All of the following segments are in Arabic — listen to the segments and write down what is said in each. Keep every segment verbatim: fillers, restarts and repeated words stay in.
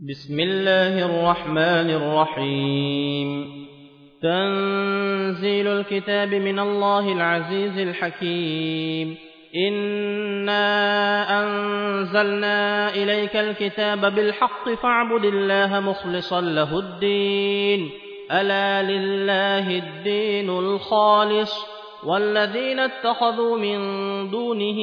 بسم الله الرحمن الرحيم تنزيل الكتاب من الله العزيز الحكيم إنا أنزلنا إليك الكتاب بالحق فاعبد الله مخلصا له الدين ألا لله الدين الخالص والذين اتخذوا من دونه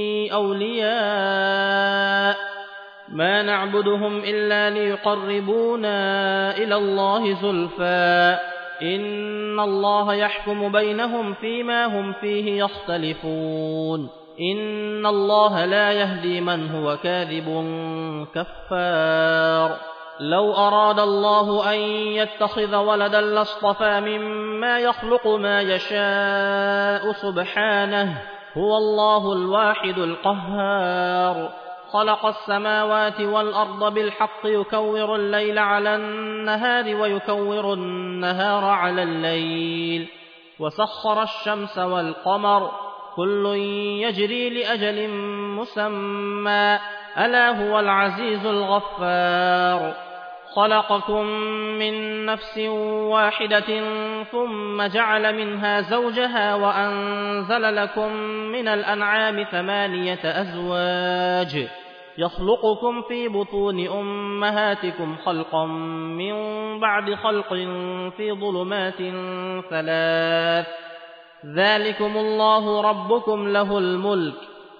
أولياء ما نعبدهم إلا ليقربونا إلى الله زلفى إن الله يحكم بينهم فيما هم فيه يختلفون إن الله لا يهدي من هو كاذب كفار لو أراد الله أن يتخذ ولدا لاصطفى مما يخلق ما يشاء سبحانه هو الله الواحد القهار خلق السماوات والأرض بالحق يكور الليل على النهار ويكور النهار على الليل وسخر الشمس والقمر كل يجري لأجل مسمى ألا هو العزيز الغفار خلقكم من نفس واحدة ثم جعل منها زوجها وأنزل لكم من الأنعام ثمانية أزواج يخلقكم في بطون أمهاتكم خلقا من بعد خلق في ظلمات ثلاث ذلكم الله ربكم له الملك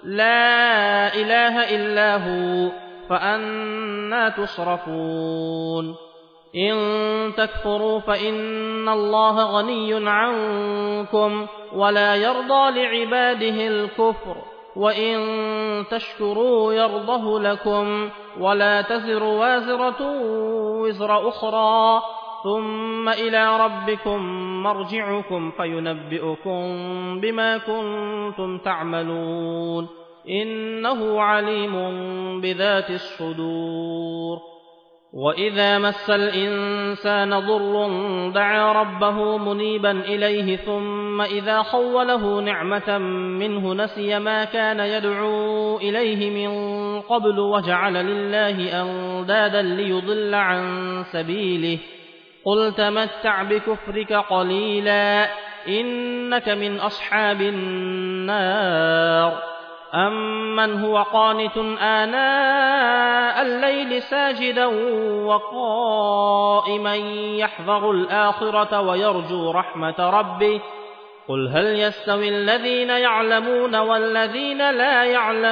لا إله إلا هو فأنى تصرفون إن تكفروا فإن الله غني عنكم ولا يرضى لعباده الكفر وإن تشكروا يرضه لكم ولا تزر وازرة وزر أخرى ثم إلى ربكم مرجعكم فينبئكم بما كنتم تعملون إنه عليم بذات الصدور وإذا مس الإنسان ضر دعا ربه منيبا إليه ثم إذا خوله نعمة منه نسي ما كان يدعو إليه من قبل وجعل لله أندادا ليضل عن سبيله قل تمتع بكفرك قليلا إنك من أصحاب النار أمن هو قانت آناء الليل ساجدا وقائما يحذر الآخرة ويرجو رحمة ربه قل هل يستوي الذين يعلمون والذين لا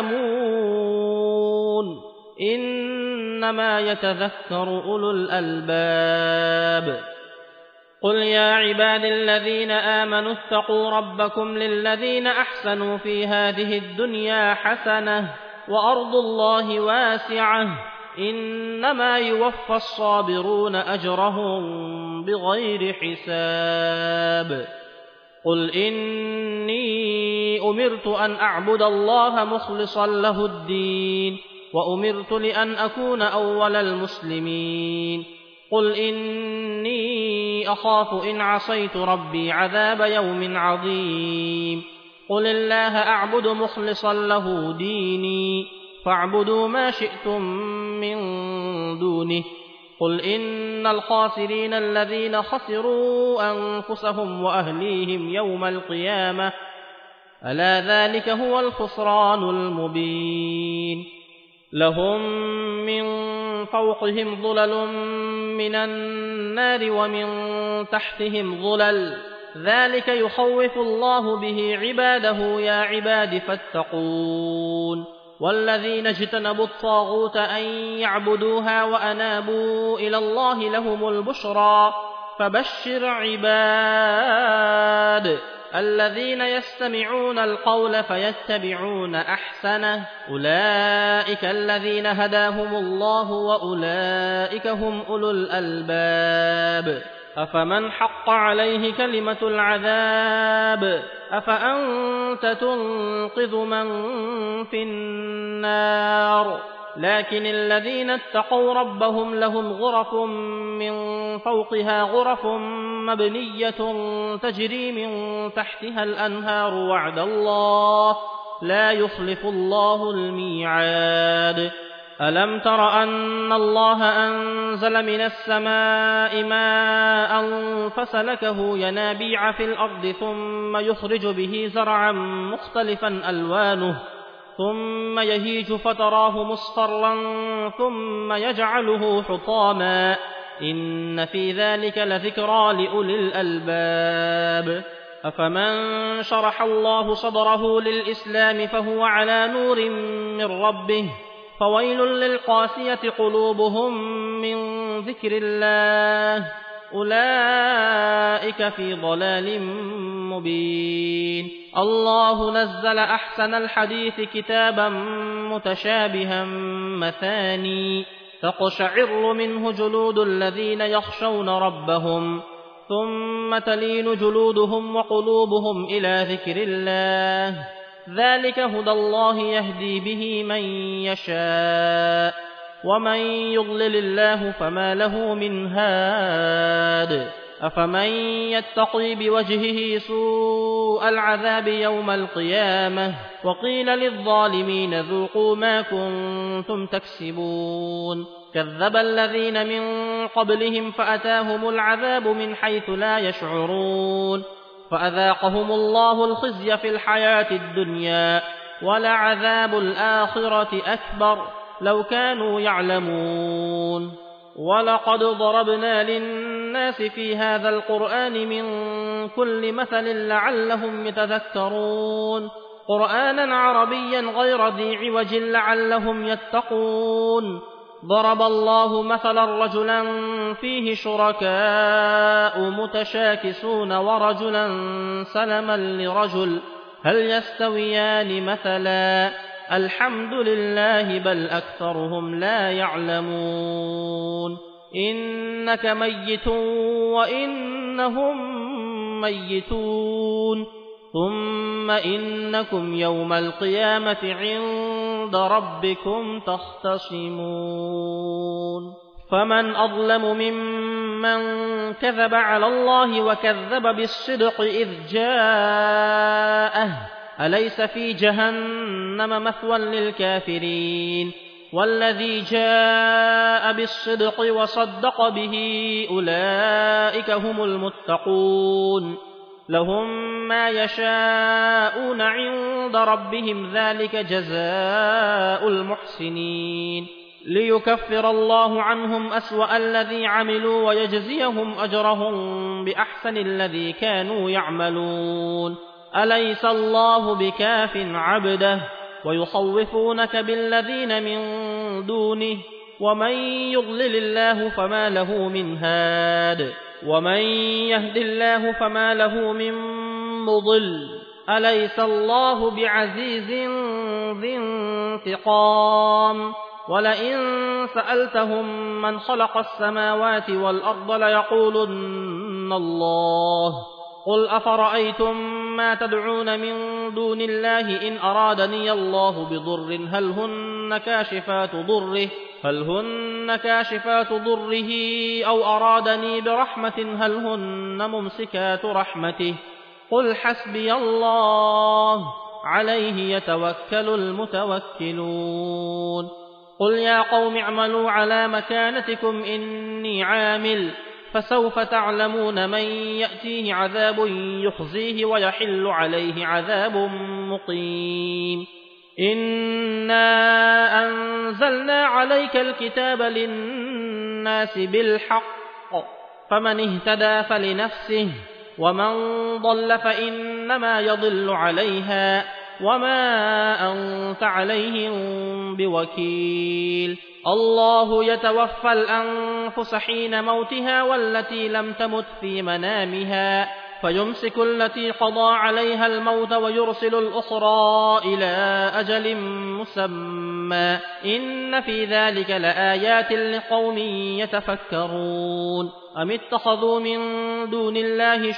يعلمون إنما يتذكر أولو الألباب قل يا عباد الذين آمنوا اتقوا ربكم للذين أحسنوا في هذه الدنيا حسنة وأرض الله واسعة إنما يوفى الصابرون أجرهم بغير حساب قل إني أمرت أن أعبد الله مخلصا له الدين وأمرت لأن أكون أول المسلمين قل إني أخاف إن عصيت ربي عذاب يوم عظيم قل الله أعبد مخلصا له ديني فاعبدوا ما شئتم من دونه قل إن الخاسرين الذين خسروا أنفسهم وأهليهم يوم القيامة ألا ذلك هو الخسران المبين لهم من فوقهم ظلل من النار ومن تحتهم ظلل ذلك يخوف الله به عباده يا عباد فاتقون والذين اجتنبوا الطاغوت أن يعبدوها وأنابوا إلى الله لهم البشرى فبشر عباد الذين يستمعون القول فيتبعون أحسنه أولئك الذين هداهم الله وأولئك هم أولو الألباب أفمن حق عليه كلمة العذاب أفأنت تنقذ من في النار لكن الذين اتقوا ربهم لهم غرف من فوقها غرف مبنية تجري من تحتها الأنهار وعد الله لا يخلف الله الميعاد ألم تر أن الله أنزل من السماء ماء فسلكه ينابيع في الأرض ثم يخرج به زرعا مختلفا ألوانه ثم يهيج فتراه مصفرا ثم يجعله حطاما إن في ذلك لذكرى لأولي الألباب أفمن شرح الله صدره للإسلام فهو على نور من ربه فويل للقاسية قلوبهم من ذكر الله أولئك في ضلال مبين الله نزل أحسن الحديث كتابا متشابها مثاني تقشعر منه جلود الذين يخشون ربهم ثم تلين جلودهم وقلوبهم إلى ذكر الله ذلك هدى الله يهدي به من يشاء ومن يضلل الله فما له من هاد أفمن يتقي بوجهه سوء العذاب يوم القيامة وقيل للظالمين ذوقوا ما كنتم تكسبون كذب الذين من قبلهم فأتاهم العذاب من حيث لا يشعرون فأذاقهم الله الخزي في الحياة الدنيا ولعذاب الآخرة أكبر لو كانوا يعلمون ولقد ضربنا للناس في هذا القرآن من كل مثل لعلهم يتذكرون قرآنا عربيا غير ذي عوج لعلهم يتقون ضرب الله مثلا رجلا فيه شركاء متشاكسون ورجلا سلما لرجل هل يستويان مثلا الحمد لله بل أكثرهم لا يعلمون إنك ميت وإنهم ميتون ثم إنكم يوم القيامة عند ربكم تختصمون فمن أظلم ممن كذب على الله وكذب بالصدق إذ جاءه أليس في جهنم مثوى للكافرين والذي جاء بالصدق وصدق به أولئك هم المتقون لهم ما يشاءون عند ربهم ذلك جزاء المحسنين ليكفر الله عنهم أسوأ الذي عملوا ويجزيهم أجرهم بأحسن الذي كانوا يعملون أليس الله بكاف عبده ويخوفونك بالذين من دونه ومن يضلل الله فما له من هاد ومن يهد الله فما له من مضل أليس الله بعزيز ذي انتقام ولئن سألتهم من خلق السماوات والأرض ليقولن الله قل أفرأيتم ما تدعون من دون الله إن أرادني الله بضر هل هن كاشفات ضره هل هن كاشفات ضره أو أرادني برحمة هل هن ممسكات رحمته قل حسبي الله عليه يتوكل المتوكلون قل يا قوم اعملوا على مكانتكم إني عامل فسوف تعلمون من يأتيه عذاب يخزيه ويحل عليه عذاب مقيم إنا أنزلنا عليك الكتاب للناس بالحق فمن اهتدى فلنفسه ومن ضل فإنما يضل عليها وما أنت عليهم بوكيل الله يتوفى الأنفس حين موتها والتي لم تمت في منامها فيمسك التي قضى عليها الموت ويرسل الأخرى إلى أجل مسمى إن في ذلك لآيات لقوم يتفكرون أم اتخذوا من دون الله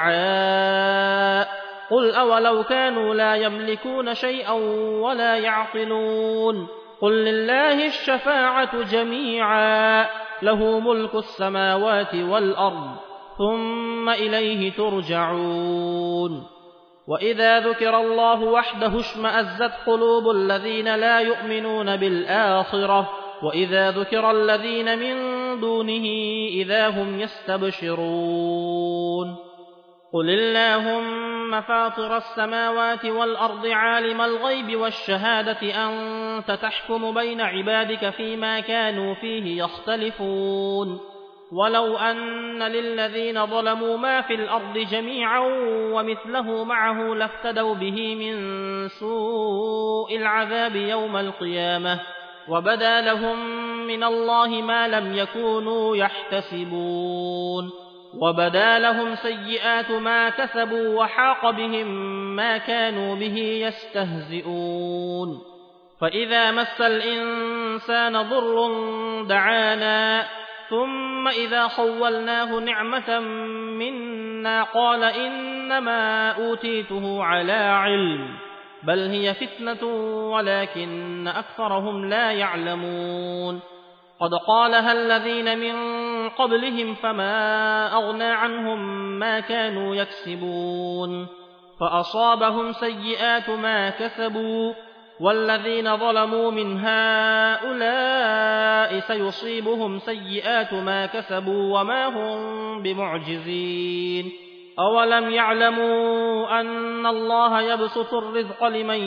شفعاء قل أولو كانوا لا يملكون شيئا ولا يعقلون قل لله الشفاعة جميعا له ملك السماوات والأرض ثم إليه ترجعون وإذا ذكر الله وحده اشمأزت قلوب الذين لا يؤمنون بالآخرة وإذا ذكر الذين من دونه إذا هم يستبشرون قل اللهم فاطر السماوات والأرض عالم الغيب والشهادة أنت تحكم بين عبادك فيما كانوا فيه يختلفون ولو أن للذين ظلموا ما في الأرض جميعا ومثله معه لافتدوا به من سوء العذاب يوم القيامة وبدا لهم من الله ما لم يكونوا يحتسبون وبدا لهم سيئات ما كسبوا وحاق بهم ما كانوا به يستهزئون فإذا مس الإنسان ضر دعانا ثم إذا خولناه نعمة منا قال إنما أوتيته على علم بل هي فتنة ولكن أكثرهم لا يعلمون قد قالها الذين من قبلهم فما أغنى عنهم ما كانوا يكسبون فأصابهم سيئات ما كسبوا والذين ظلموا من هؤلاء سيصيبهم سيئات ما كسبوا وما هم بمعجزين أولم يعلموا أن الله يبسط الرزق لمن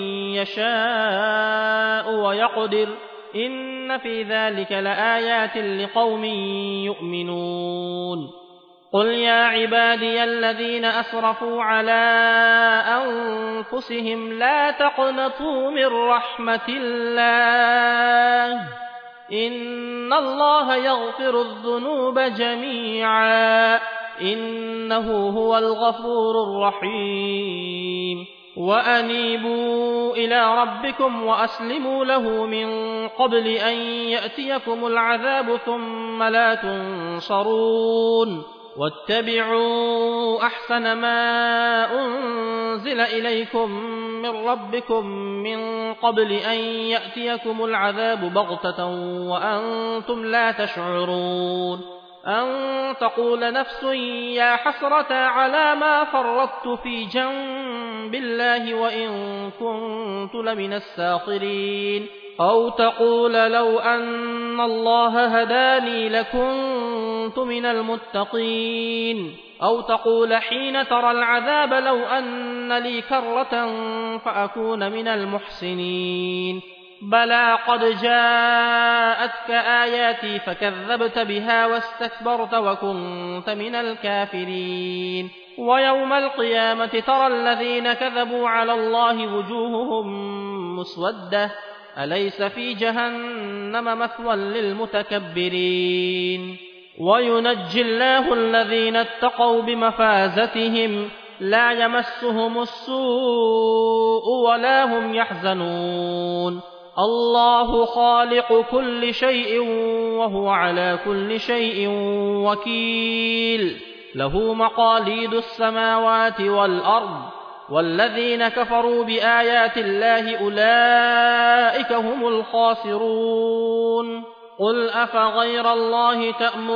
يشاء ويقدر إن في ذلك لآيات لقوم يؤمنون قل يا عبادي الذين أسرفوا على أنفسهم لا تقنطوا من رحمة الله إن الله يغفر الذنوب جميعا إنه هو الغفور الرحيم وأنيبوا إلى ربكم وأسلموا له من قبل أن يأتيكم العذاب ثم لا تنصرون واتبعوا أحسن ما أنزل إليكم من ربكم من قبل أن يأتيكم العذاب بغتة وأنتم لا تشعرون أن تقول نفس يا حسرة على ما فرطت في جنب الله وإن كنت لمن الساخرين أو تقول لو أن الله هداني لكنت من المتقين أو تقول حين ترى العذاب لو أن لي كرة فأكون من المحسنين بلى قد جاءتك آياتي فكذبت بها واستكبرت وكنت من الكافرين ويوم القيامة ترى الذين كذبوا على الله وجوههم مسودة أليس في جهنم مثوى للمتكبرين وينجي الله الذين اتقوا بمفازتهم لا يمسهم السوء ولا هم يحزنون الله خالق كل شيء وهو على كل شيء وكيل له مقاليد السماوات والأرض والذين كفروا بآيات الله أولئك هم الخاسرون قل أفغير الله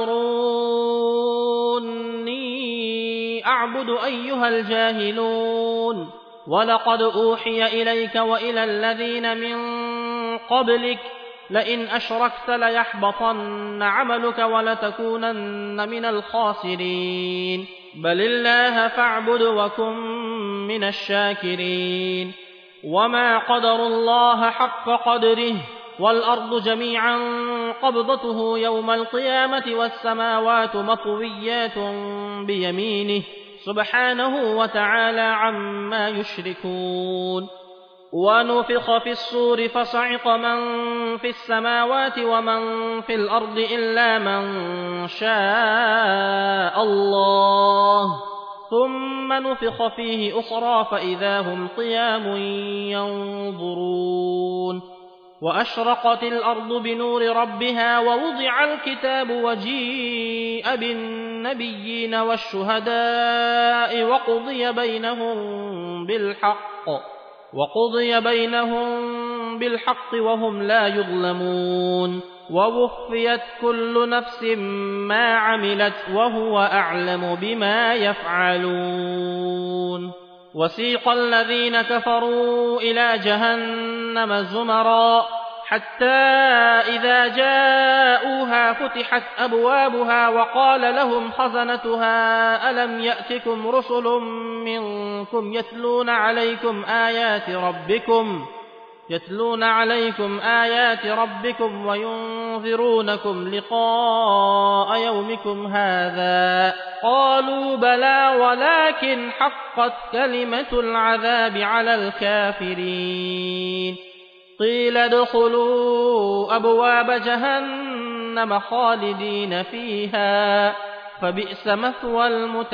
تأمروني أعبد أيها الجاهلون ولقد أوحي إليك وإلى الذين من قبلك لئن أشركت ليحبطن عملك ولتكونن من الخاسرين بل الله فاعبد وكن من الشاكرين وما قدروا الله حق قدره والأرض جميعا قبضته يوم القيامة والسماوات مطويات بيمينه سبحانه وتعالى عما يشركون ونفخ في الصور فصعق من في السماوات ومن في الأرض إلا من شاء الله ثم نفخ فيه أخرى فإذا هم قيام ينظرون وأشرقت الأرض بنور ربها ووضع الكتاب وجيء بالنبيين والشهداء وقضي بينهم بالحق وقضي بينهم بالحق وهم لا يظلمون ووفيت كل نفس ما عملت وهو أعلم بما يفعلون وسيق الذين كفروا إلى جهنم زمرا حتى إذا جاءوها فتحت أبوابها وقال لهم خزنتها ألم يأتكم رسل منكم يتلون عليكم آيات ربكم يتلون عليكم آيات ربكم وينذرونكم لقاء يومكم هذا قالوا بلى ولكن حقت كلمة العذاب على الكافرين قيل ادخلوا أبواب جهنم خالدين فيها فبئس مثوى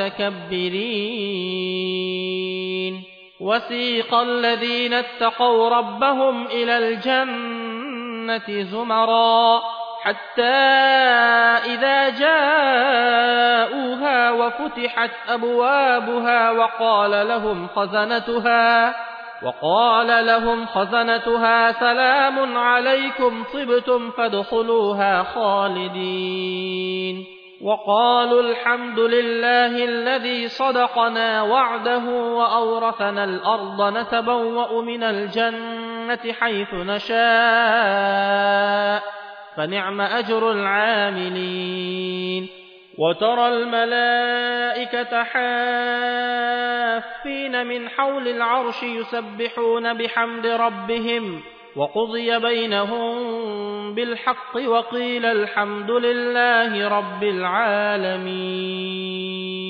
المتكبرين وسيق الذين اتقوا ربهم إلى الجنة زمرا حتى إذا جاءوها وفتحت أبوابها وقال لهم خزنتها وقال لهم خزنتها سلام عليكم طبتم فادخلوها خالدين وقالوا الحمد لله الذي صدقنا وعده وأورثنا الأرض نتبوأ من الجنة حيث نشاء فنعم أجر العاملين وترى الملائكة حافين من حول العرش يسبحون بحمد ربهم وقضي بينهم بالحق وقيل الحمد لله رب العالمين